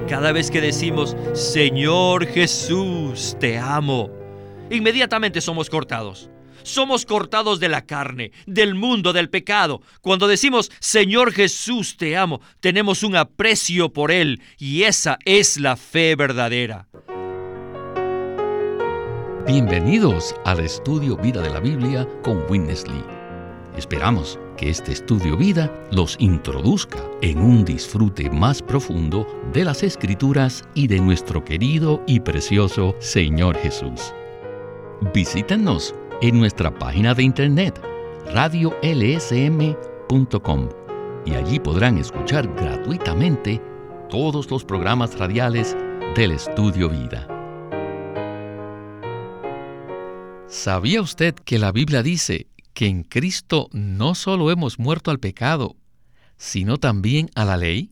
Cada vez que decimos, Señor Jesús, te amo, inmediatamente somos cortados. Somos cortados de la carne, del mundo, del pecado. Cuando decimos, Señor Jesús, te amo, tenemos un aprecio por Él, y esa es la fe verdadera. Bienvenidos al Estudio Vida de la Biblia con Witness Lee. Esperamos que este Estudio Vida los introduzca en un disfrute más profundo de las Escrituras y de nuestro querido y precioso Señor Jesús. Visítenos en nuestra página de internet, radiolsm.com, y allí podrán escuchar gratuitamente todos los programas radiales del Estudio Vida. ¿Sabía usted que la Biblia dice que en Cristo no solo hemos muerto al pecado, sino también a la ley?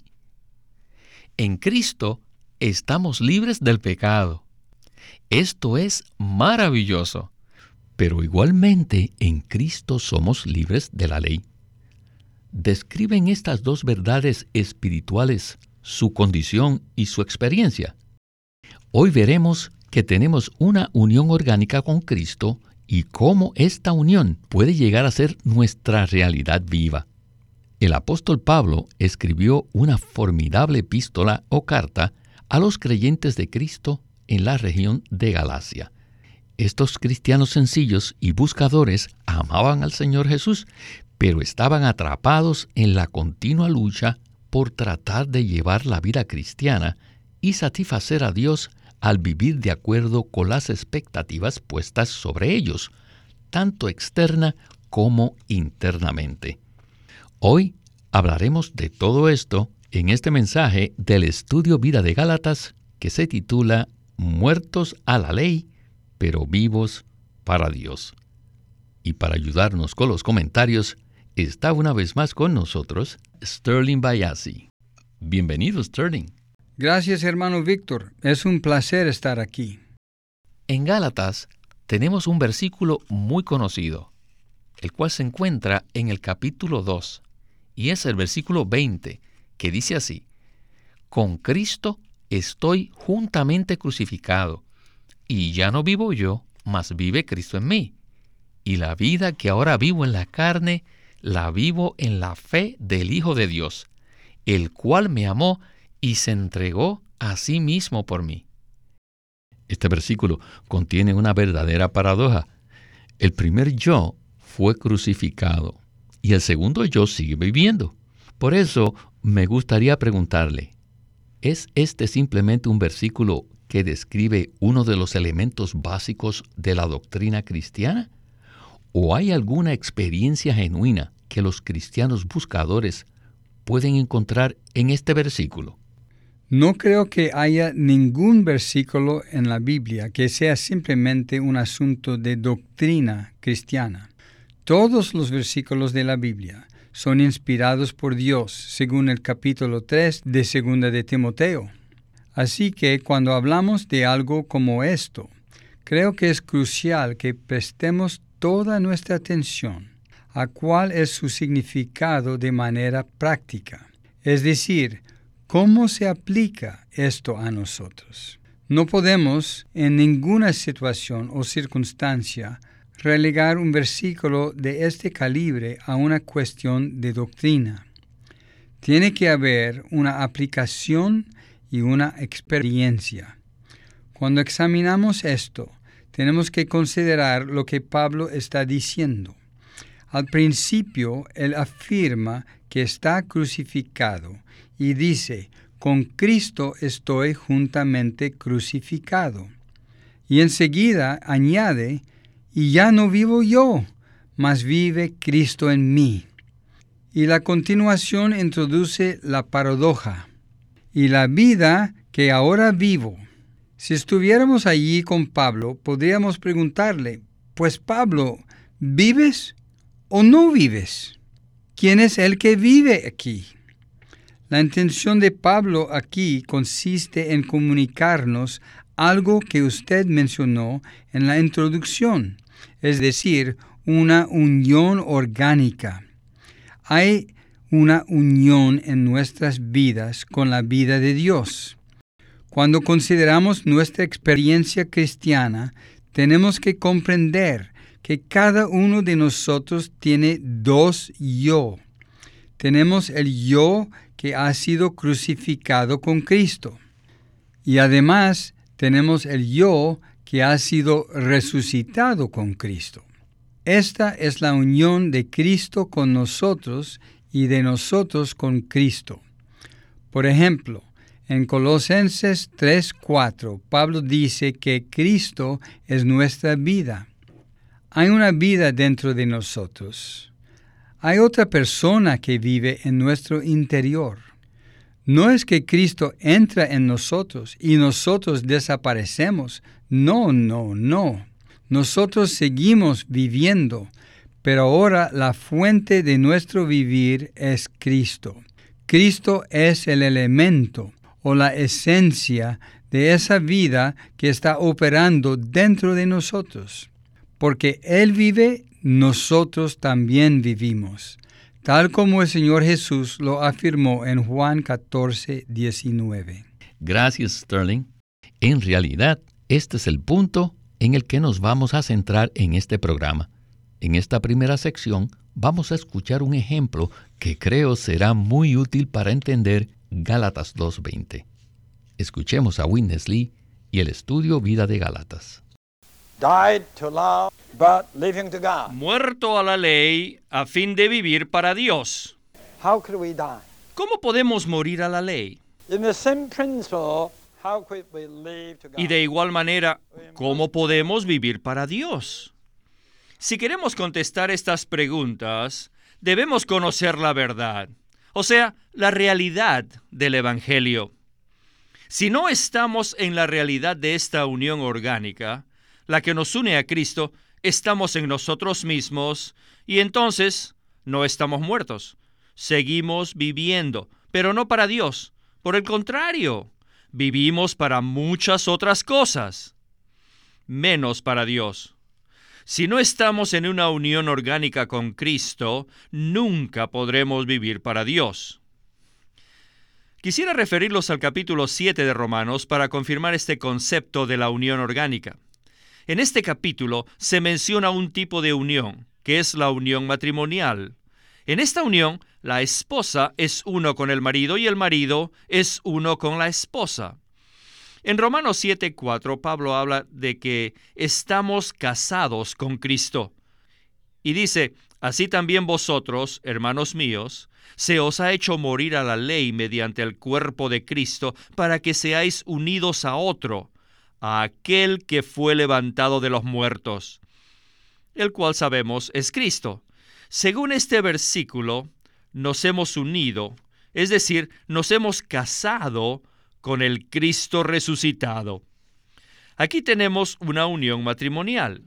En Cristo estamos libres del pecado. Esto es maravilloso. Pero igualmente en Cristo somos libres de la ley. ¿Describen estas dos verdades espirituales su condición y su experiencia? Hoy veremos que tenemos una unión orgánica con Cristo y cómo esta unión puede llegar a ser nuestra realidad viva. El apóstol Pablo escribió una formidable epístola o carta a los creyentes de Cristo en la región de Galacia. Estos cristianos sencillos y buscadores amaban al Señor Jesús, pero estaban atrapados en la continua lucha por tratar de llevar la vida cristiana y satisfacer a Dios al vivir de acuerdo con las expectativas puestas sobre ellos, tanto externa como internamente. Hoy hablaremos de todo esto en este mensaje del Estudio Vida de Gálatas que se titula Muertos a la ley, pero vivos para Dios. Y para ayudarnos con los comentarios, está una vez más con nosotros Sterling Bayasi. Bienvenido, Sterling. Gracias, hermano Víctor. Es un placer estar aquí. En Gálatas tenemos un versículo muy conocido, el cual se encuentra en el capítulo 2, y es el versículo 20, que dice así: Con Cristo estoy juntamente crucificado, y ya no vivo yo, mas vive Cristo en mí. Y la vida que ahora vivo en la carne, la vivo en la fe del Hijo de Dios, el cual me amó y se entregó a sí mismo por mí. Este versículo contiene una verdadera paradoja. El primer yo fue crucificado y el segundo yo sigue viviendo. Por eso me gustaría preguntarle, ¿es este simplemente un versículo que describe uno de los elementos básicos de la doctrina cristiana? ¿O hay alguna experiencia genuina que los cristianos buscadores pueden encontrar en este versículo? No creo que haya ningún versículo en la Biblia que sea simplemente un asunto de doctrina cristiana. Todos los versículos de la Biblia son inspirados por Dios, según el capítulo 3 de 2 de Timoteo. Así que cuando hablamos de algo como esto, creo que es crucial que prestemos toda nuestra atención a cuál es su significado de manera práctica. Es decir, ¿cómo se aplica esto a nosotros? No podemos, en ninguna situación o circunstancia, relegar un versículo de este calibre a una cuestión de doctrina. Tiene que haber una aplicación y una experiencia. Cuando examinamos esto, tenemos que considerar lo que Pablo está diciendo. Al principio, él afirma que está crucificado y dice, con Cristo estoy juntamente crucificado. Y enseguida añade, y ya no vivo yo, mas vive Cristo en mí. Y la continuación introduce la paradoja. Y la vida que ahora vivo. Si estuviéramos allí con Pablo, podríamos preguntarle, pues Pablo, ¿vives o no vives? ¿Quién es el que vive aquí? La intención de Pablo aquí consiste en comunicarnos algo que usted mencionó en la introducción, es decir, una unión orgánica. Hay una unión en nuestras vidas con la vida de Dios. Cuando consideramos nuestra experiencia cristiana, tenemos que comprender que cada uno de nosotros tiene dos yo. Tenemos el yo que ha sido crucificado con Cristo. Y además tenemos el yo que ha sido resucitado con Cristo. Esta es la unión de Cristo con nosotros y de nosotros con Cristo. Por ejemplo, en Colosenses 3:4, Pablo dice que Cristo es nuestra vida. Hay una vida dentro de nosotros. Hay otra persona que vive en nuestro interior. No es que Cristo entra en nosotros y nosotros desaparecemos. No. Nosotros seguimos viviendo, pero ahora la fuente de nuestro vivir es Cristo. Cristo es el elemento o la esencia de esa vida que está operando dentro de nosotros. Porque Él vive, nosotros también vivimos, tal como el Señor Jesús lo afirmó en Juan 14:19. Gracias, Sterling. En realidad, este es el punto en el que nos vamos a centrar en este programa. En esta primera sección vamos a escuchar un ejemplo que creo será muy útil para entender Gálatas 2:20. Escuchemos a Witness Lee y el estudio Vida de Gálatas. Died to law, but living to God. Muerto a la ley a fin de vivir para Dios. How could we die? ¿Cómo podemos morir a la ley? In the same principle, how could we live to God? Y de igual manera, ¿cómo podemos vivir para Dios? Si queremos contestar estas preguntas, debemos conocer la verdad, o sea, la realidad del Evangelio. Si no estamos en la realidad de esta unión orgánica, la que nos une a Cristo, estamos en nosotros mismos y entonces no estamos muertos. Seguimos viviendo, pero no para Dios. Por el contrario, vivimos para muchas otras cosas, menos para Dios. Si no estamos en una unión orgánica con Cristo, nunca podremos vivir para Dios. Quisiera referirlos al capítulo 7 de Romanos para confirmar este concepto de la unión orgánica. En este capítulo se menciona un tipo de unión, que es la unión matrimonial. En esta unión, la esposa es uno con el marido y el marido es uno con la esposa. En Romanos 7:4, Pablo habla de que estamos casados con Cristo. Y dice, así también vosotros, hermanos míos, se os ha hecho morir a la ley mediante el cuerpo de Cristo para que seáis unidos a otro, a aquel que fue levantado de los muertos, el cual sabemos es Cristo. Según este versículo, nos hemos unido, es decir, nos hemos casado con el Cristo resucitado. Aquí tenemos una unión matrimonial.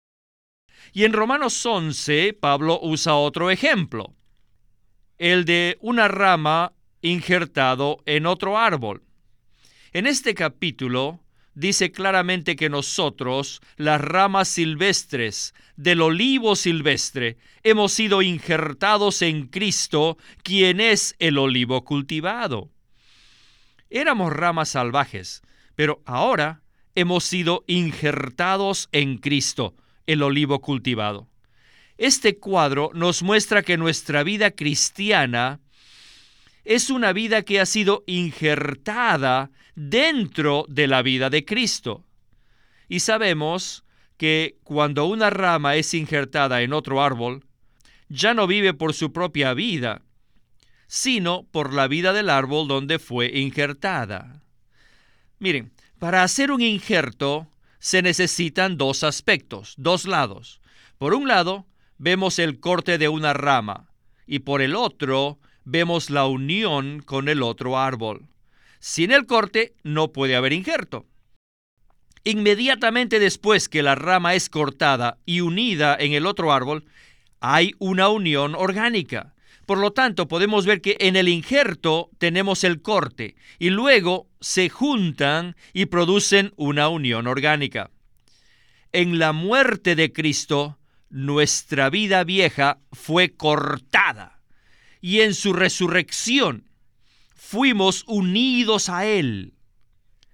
Y en Romanos 11, Pablo usa otro ejemplo, el de una rama injertado en otro árbol. En este capítulo dice claramente que nosotros, las ramas silvestres del olivo silvestre, hemos sido injertados en Cristo, quien es el olivo cultivado. Éramos ramas salvajes, pero ahora hemos sido injertados en Cristo, el olivo cultivado. Este cuadro nos muestra que nuestra vida cristiana es una vida que ha sido injertada dentro de la vida de Cristo. Y sabemos que cuando una rama es injertada en otro árbol, ya no vive por su propia vida, sino por la vida del árbol donde fue injertada. Miren, para hacer un injerto se necesitan dos aspectos, dos lados. Por un lado, vemos el corte de una rama, y por el otro, vemos la unión con el otro árbol. Sin el corte, no puede haber injerto. Inmediatamente después que la rama es cortada y unida en el otro árbol, hay una unión orgánica. Por lo tanto, podemos ver que en el injerto tenemos el corte y luego se juntan y producen una unión orgánica. En la muerte de Cristo, nuestra vida vieja fue cortada y en su resurrección fuimos unidos a Él.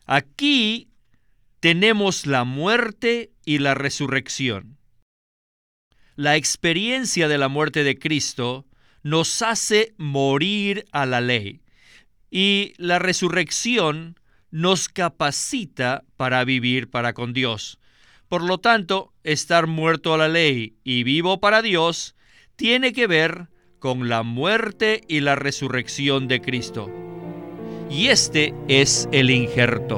Aquí tenemos la muerte y la resurrección. La experiencia de la muerte de Cristo nos hace morir a la ley, y la resurrección nos capacita para vivir para con Dios. Por lo tanto, estar muerto a la ley y vivo para Dios tiene que ver con la muerte y la resurrección de Cristo. Y este es el injerto.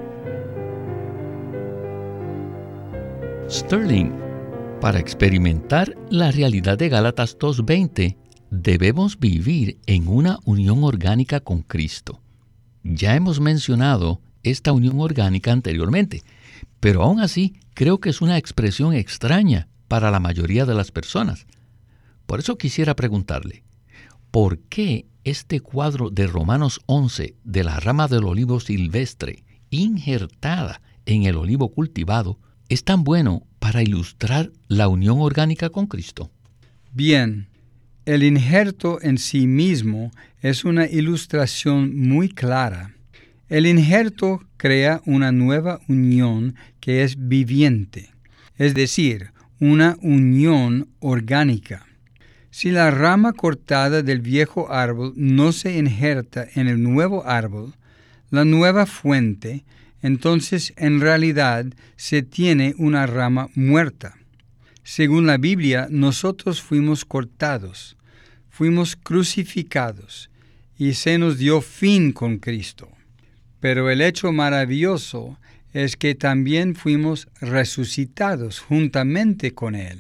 Sterling, para experimentar la realidad de Gálatas 2:20, debemos vivir en una unión orgánica con Cristo. Ya hemos mencionado esta unión orgánica anteriormente, pero aún así creo que es una expresión extraña para la mayoría de las personas. Por eso quisiera preguntarle, ¿por qué este cuadro de Romanos 11 de la rama del olivo silvestre injertada en el olivo cultivado es tan bueno para ilustrar la unión orgánica con Cristo? Bien, el injerto en sí mismo es una ilustración muy clara. El injerto crea una nueva unión que es viviente, es decir, una unión orgánica. Si la rama cortada del viejo árbol no se injerta en el nuevo árbol, la nueva fuente, entonces en realidad se tiene una rama muerta. Según la Biblia, nosotros fuimos cortados, fuimos crucificados y se nos dio fin con Cristo. Pero el hecho maravilloso es que también fuimos resucitados juntamente con Él.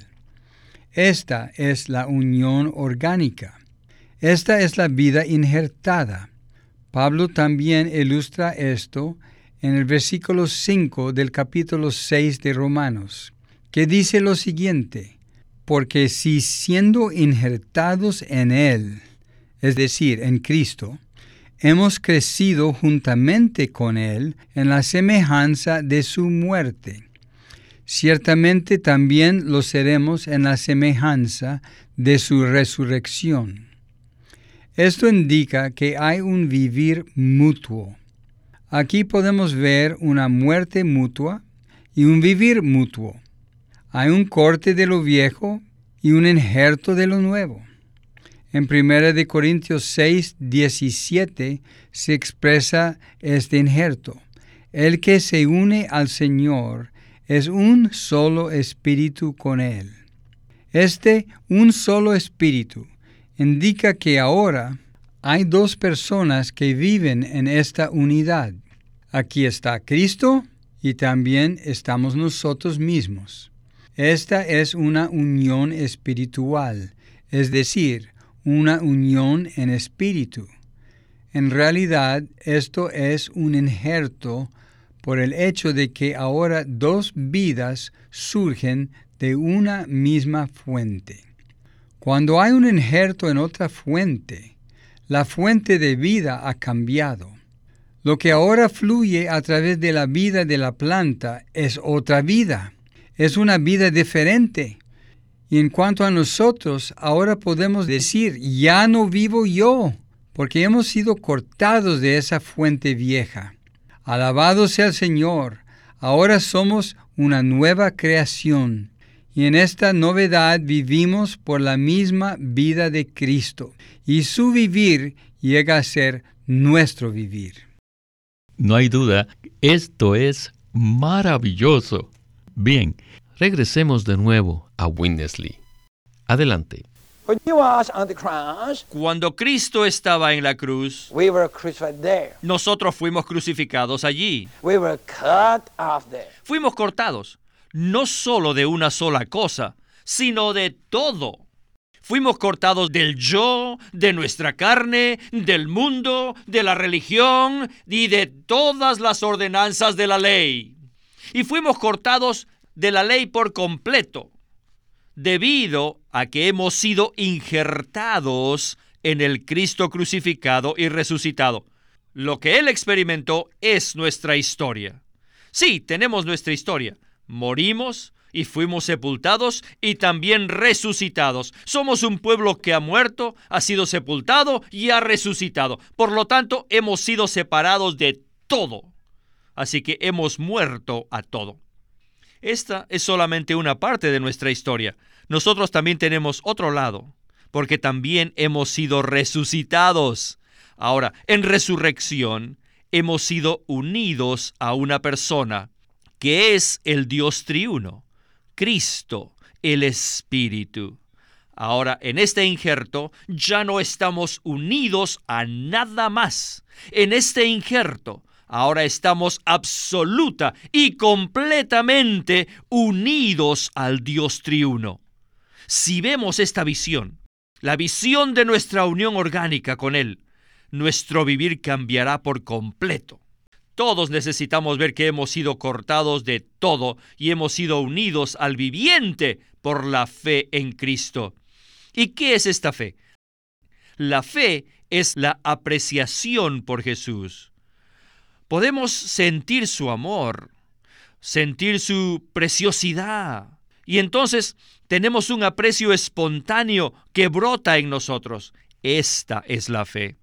Esta es la unión orgánica. Esta es la vida injertada. Pablo también ilustra esto en el versículo 5 del capítulo 6 de Romanos, que dice lo siguiente: porque si siendo injertados en Él, es decir, en Cristo, hemos crecido juntamente con Él en la semejanza de su muerte, ciertamente también lo seremos en la semejanza de su resurrección. Esto indica que hay un vivir mutuo. Aquí podemos ver una muerte mutua y un vivir mutuo. Hay un corte de lo viejo y un injerto de lo nuevo. En 1 Corintios 6, 17 se expresa este injerto: el que se une al Señor es un solo espíritu con Él. Este un solo espíritu indica que ahora hay dos personas que viven en esta unidad. Aquí está Cristo y también estamos nosotros mismos. Esta es una unión espiritual, es decir, una unión en espíritu. En realidad, esto es un injerto por el hecho de que ahora dos vidas surgen de una misma fuente. Cuando hay un injerto en otra fuente, la fuente de vida ha cambiado. Lo que ahora fluye a través de la vida de la planta es otra vida, es una vida diferente. Y en cuanto a nosotros, ahora podemos decir, ya no vivo yo, porque hemos sido cortados de esa fuente vieja. Alabado sea el Señor, ahora somos una nueva creación, y en esta novedad vivimos por la misma vida de Cristo, y su vivir llega a ser nuestro vivir. No hay duda, esto es maravilloso. Bien, regresemos de nuevo a Winnesley. Adelante. When he was on the cross, Cuando Cristo estaba en la cruz, we were crucified there. nosotros fuimos crucificados allí. We were cut off there. Fuimos cortados, no solo de una sola cosa, sino de todo. Fuimos cortados del yo, de nuestra carne, del mundo, de la religión y de todas las ordenanzas de la ley. Y fuimos cortados de la ley por completo, debido a que hemos sido injertados en el Cristo crucificado y resucitado. Lo que Él experimentó es nuestra historia. Sí, tenemos nuestra historia. Morimos y fuimos sepultados y también resucitados. Somos un pueblo que ha muerto, ha sido sepultado y ha resucitado. Por lo tanto, hemos sido separados de todo. Así que hemos muerto a todo. Esta es solamente una parte de nuestra historia. Nosotros también tenemos otro lado, porque también hemos sido resucitados. Ahora, en resurrección, hemos sido unidos a una persona, que es el Dios triuno, Cristo, el Espíritu. Ahora, en este injerto, ya no estamos unidos a nada más. En este injerto, ahora estamos absoluta y completamente unidos al Dios triuno. Si vemos esta visión, la visión de nuestra unión orgánica con Él, nuestro vivir cambiará por completo. Todos necesitamos ver que hemos sido cortados de todo y hemos sido unidos al viviente por la fe en Cristo. ¿Y qué es esta fe? La fe es la apreciación por Jesús. Podemos sentir su amor, sentir su preciosidad, y entonces tenemos un aprecio espontáneo que brota en nosotros. Esta es la fe.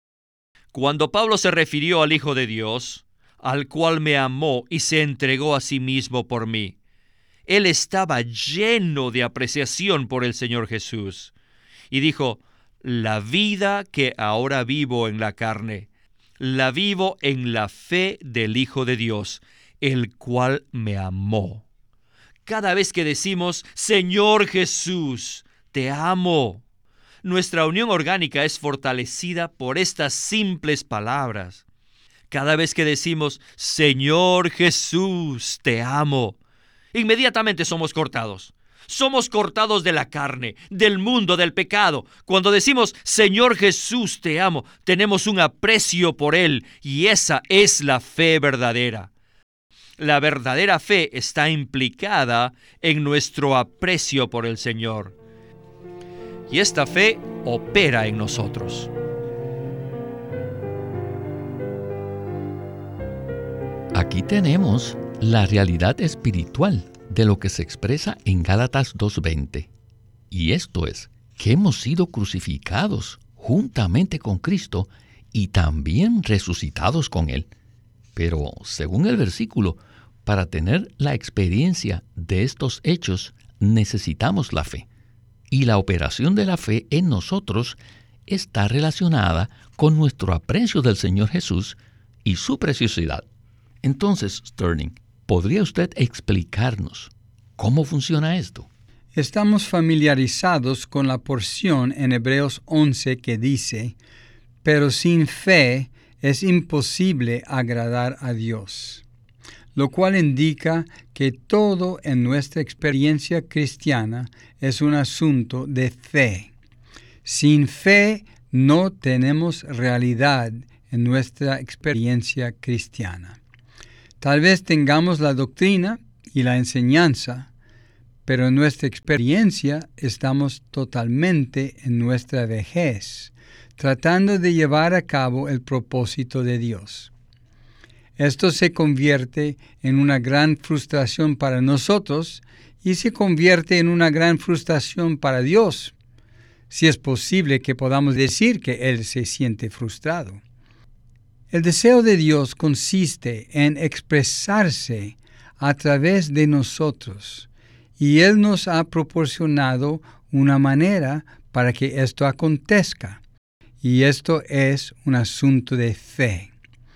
Cuando Pablo se refirió al Hijo de Dios, al cual me amó y se entregó a sí mismo por mí, él estaba lleno de apreciación por el Señor Jesús. Y dijo, la vida que ahora vivo en la carne, la vivo en la fe del Hijo de Dios, el cual me amó. Cada vez que decimos, Señor Jesús, te amo, nuestra unión orgánica es fortalecida por estas simples palabras. Cada vez que decimos, Señor Jesús, te amo, inmediatamente somos cortados. Somos cortados de la carne, del mundo, del pecado. Cuando decimos, Señor Jesús, te amo, tenemos un aprecio por Él, y esa es la fe verdadera. La verdadera fe está implicada en nuestro aprecio por el Señor. Y esta fe opera en nosotros. Aquí tenemos la realidad espiritual de lo que se expresa en Gálatas 2:20. Y esto es, que hemos sido crucificados juntamente con Cristo y también resucitados con Él. Pero, según el versículo, para tener la experiencia de estos hechos, necesitamos la fe. Y la operación de la fe en nosotros está relacionada con nuestro aprecio del Señor Jesús y su preciosidad. Entonces, Sterling, ¿podría usted explicarnos cómo funciona esto? Estamos familiarizados con la porción en Hebreos 11 que dice, pero sin fe es imposible agradar a Dios, lo cual indica que todo en nuestra experiencia cristiana es un asunto de fe. Sin fe no tenemos realidad en nuestra experiencia cristiana. Tal vez tengamos la doctrina y la enseñanza, pero en nuestra experiencia estamos totalmente en nuestra vejez, tratando de llevar a cabo el propósito de Dios. Esto se convierte en una gran frustración para nosotros y se convierte en una gran frustración para Dios, si es posible que podamos decir que Él se siente frustrado. El deseo de Dios consiste en expresarse a través de nosotros, y Él nos ha proporcionado una manera para que esto acontezca, y esto es un asunto de fe.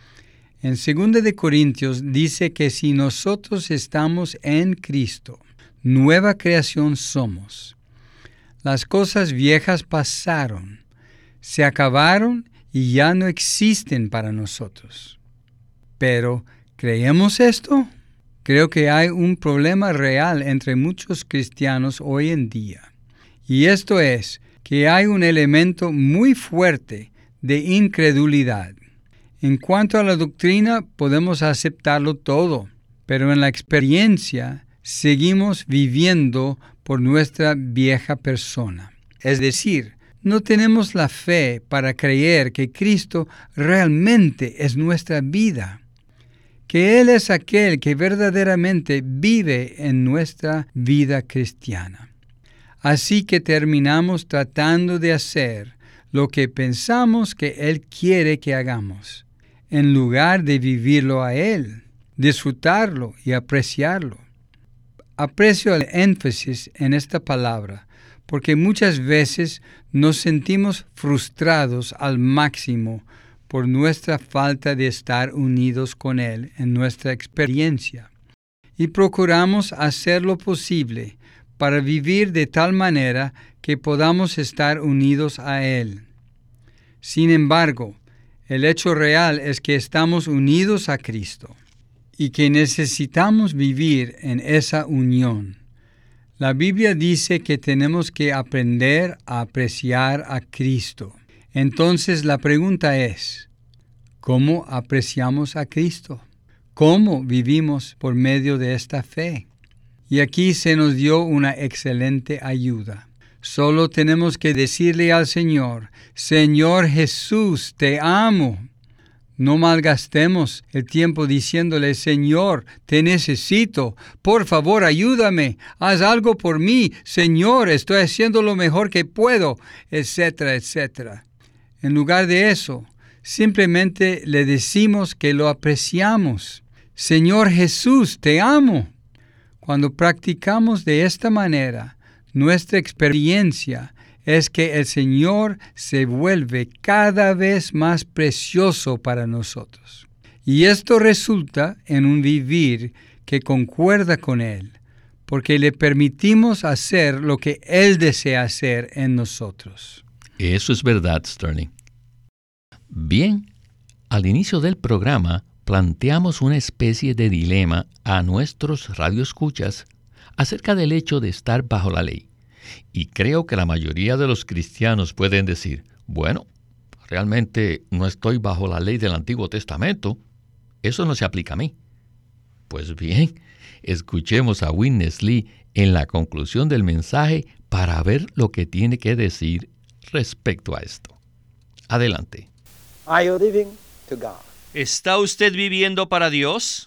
En 2 Corintios dice que si nosotros estamos en Cristo, nueva creación somos. Las cosas viejas pasaron, se acabaron y ya no existen para nosotros. Pero, ¿creemos esto? Creo que hay un problema real entre muchos cristianos hoy en día. Y esto es que hay un elemento muy fuerte de incredulidad. En cuanto a la doctrina, podemos aceptarlo todo, pero en la experiencia seguimos viviendo por nuestra vieja persona. Es decir, no tenemos la fe para creer que Cristo realmente es nuestra vida, que Él es aquel que verdaderamente vive en nuestra vida cristiana. Así que terminamos tratando de hacer lo que pensamos que Él quiere que hagamos, en lugar de vivirlo a Él. disfrutarlo y apreciarlo. Aprecio el énfasis en esta palabra, porque muchas veces nos sentimos frustrados al máximo por nuestra falta de estar unidos con Él en nuestra experiencia, y procuramos hacer lo posible para vivir de tal manera que podamos estar unidos a Él. Sin embargo, el hecho real es que estamos unidos a Cristo y que necesitamos vivir en esa unión. La Biblia dice que tenemos que aprender a apreciar a Cristo. Entonces la pregunta es, ¿cómo apreciamos a Cristo? ¿Cómo vivimos por medio de esta fe? Y aquí se nos dio una excelente ayuda. Solo tenemos que decirle al Señor, Señor Jesús, te amo. No malgastemos el tiempo diciéndole, Señor, te necesito, por favor ayúdame, haz algo por mí, Señor, estoy haciendo lo mejor que puedo, etcétera, etcétera. En lugar de eso, simplemente le decimos que lo apreciamos. Señor Jesús, te amo. Cuando practicamos de esta manera, nuestra experiencia es que el Señor se vuelve cada vez más precioso para nosotros. Y esto resulta en un vivir que concuerda con Él, porque le permitimos hacer lo que Él desea hacer en nosotros. Eso es verdad, Sterling. Bien, al inicio del programa planteamos una especie de dilema a nuestros radioescuchas acerca del hecho de estar bajo la ley. Y creo que la mayoría de los cristianos pueden decir, bueno, realmente no estoy bajo la ley del Antiguo Testamento. Eso no se aplica a mí. Pues bien, escuchemos a Witness Lee en la conclusión del mensaje para ver lo que tiene que decir respecto a esto. Adelante. Are you living to God? ¿Está usted viviendo para Dios?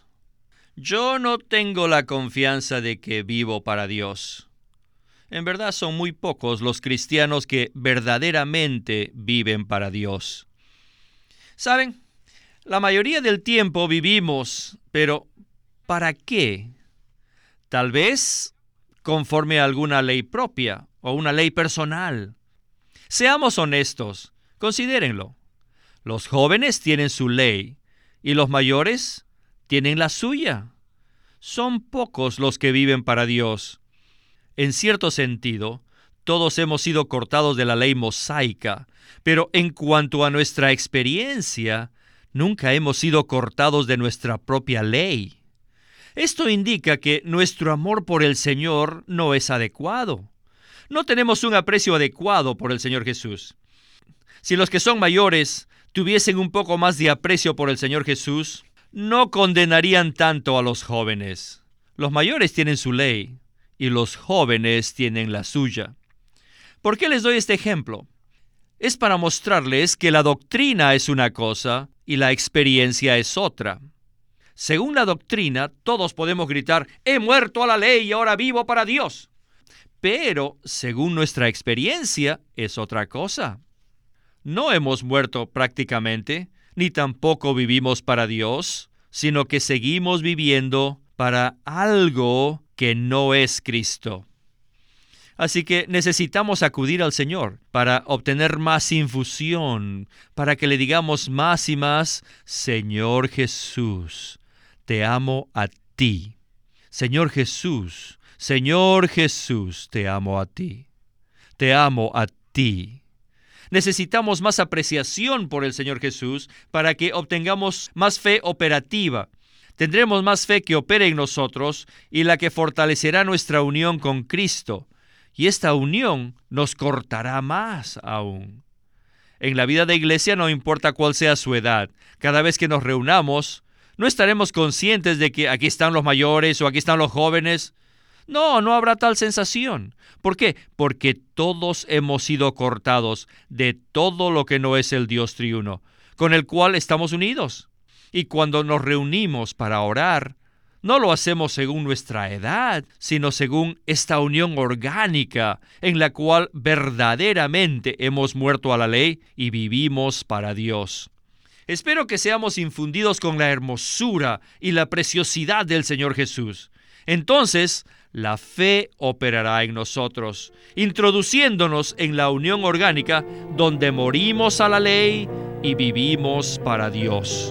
Yo no tengo la confianza de que vivo para Dios. En verdad son muy pocos los cristianos que verdaderamente viven para Dios. ¿Saben? La mayoría del tiempo vivimos, pero ¿para qué? Tal vez conforme a alguna ley propia o una ley personal. Seamos honestos, considérenlo. Los jóvenes tienen su ley y los mayores tienen la suya. Son pocos los que viven para Dios. En cierto sentido, todos hemos sido cortados de la ley mosaica, pero en cuanto a nuestra experiencia, nunca hemos sido cortados de nuestra propia ley. Esto indica que nuestro amor por el Señor no es adecuado. No tenemos un aprecio adecuado por el Señor Jesús. Si los que son mayores tuviesen un poco más de aprecio por el Señor Jesús, no condenarían tanto a los jóvenes. Los mayores tienen su ley y los jóvenes tienen la suya. ¿Por qué les doy este ejemplo? Es para mostrarles que la doctrina es una cosa y la experiencia es otra. Según la doctrina, todos podemos gritar, he muerto a la ley y ahora vivo para Dios. Pero, según nuestra experiencia, es otra cosa. No hemos muerto prácticamente, ni tampoco vivimos para Dios, sino que seguimos viviendo para algo que no es Cristo. Así que necesitamos acudir al Señor para obtener más infusión, para que le digamos más y más, Señor Jesús, te amo a ti. Señor Jesús, te amo a ti. Te amo a ti. Necesitamos más apreciación por el Señor Jesús para que obtengamos más fe operativa. Tendremos más fe que opere en nosotros y la que fortalecerá nuestra unión con Cristo. Y esta unión nos cortará más aún. En la vida de iglesia no importa cuál sea su edad. Cada vez que nos reunamos, no estaremos conscientes de que aquí están los mayores o aquí están los jóvenes. No habrá tal sensación. ¿Por qué? Porque todos hemos sido cortados de todo lo que no es el Dios triuno, con el cual estamos unidos. Y cuando nos reunimos para orar, no lo hacemos según nuestra edad, sino según esta unión orgánica en la cual verdaderamente hemos muerto a la ley y vivimos para Dios. Espero que seamos infundidos con la hermosura y la preciosidad del Señor Jesús. Entonces, la fe operará en nosotros, introduciéndonos en la unión orgánica donde morimos a la ley y vivimos para Dios.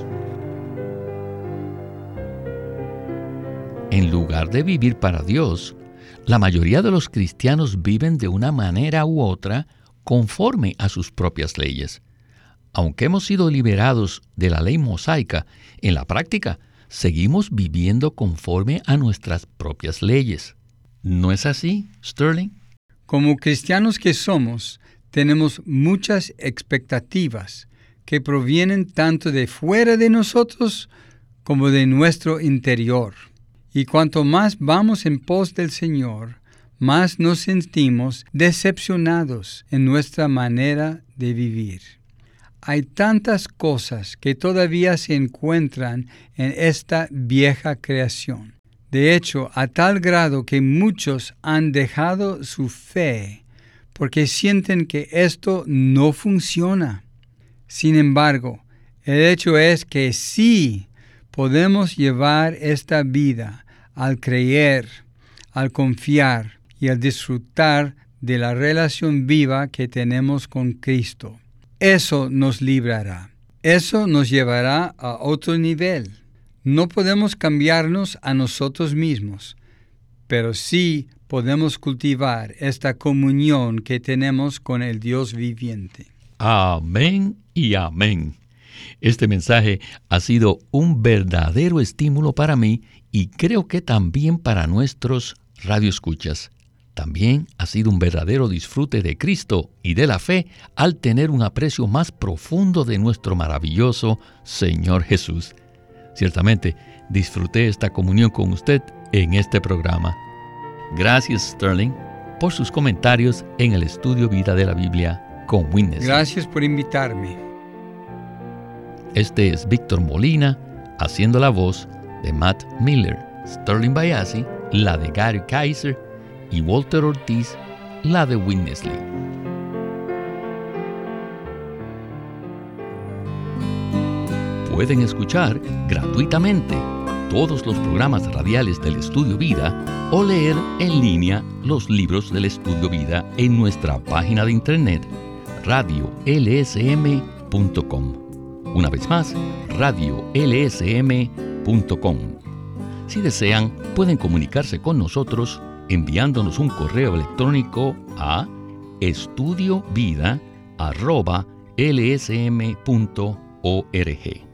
En lugar de vivir para Dios, la mayoría de los cristianos viven de una manera u otra conforme a sus propias leyes. Aunque hemos sido liberados de la ley mosaica, en la práctica seguimos viviendo conforme a nuestras propias leyes. ¿No es así, Sterling? Como cristianos que somos, tenemos muchas expectativas que provienen tanto de fuera de nosotros como de nuestro interior. Y cuanto más vamos en pos del Señor, más nos sentimos decepcionados en nuestra manera de vivir. Hay tantas cosas que todavía se encuentran en esta vieja creación. De hecho, a tal grado que muchos han dejado su fe porque sienten que esto no funciona. Sin embargo, el hecho es que sí podemos llevar esta vida al creer, al confiar y al disfrutar de la relación viva que tenemos con Cristo. Eso nos librará. Eso nos llevará a otro nivel. No podemos cambiarnos a nosotros mismos, pero sí podemos cultivar esta comunión que tenemos con el Dios viviente. Amén y amén. Este mensaje ha sido un verdadero estímulo para mí y creo que también para nuestros radioescuchas. También ha sido un verdadero disfrute de Cristo y de la fe al tener un aprecio más profundo de nuestro maravilloso Señor Jesús. Ciertamente, disfruté esta comunión con usted en este programa. Gracias, Sterling, por sus comentarios en el Estudio Vida de la Biblia con Witness. Gracias por invitarme. Este es Víctor Molina, haciendo la voz de Matt Miller, Sterling Bayasi, la de Gary Kaiser, y Walter Ortiz, la de Witness Lee. Pueden escuchar gratuitamente todos los programas radiales del Estudio Vida o leer en línea los libros del Estudio Vida en nuestra página de internet radiolsm.com. Una vez más, radiolsm.com. Si desean, pueden comunicarse con nosotros enviándonos un correo electrónico a estudiovida@lsm.org.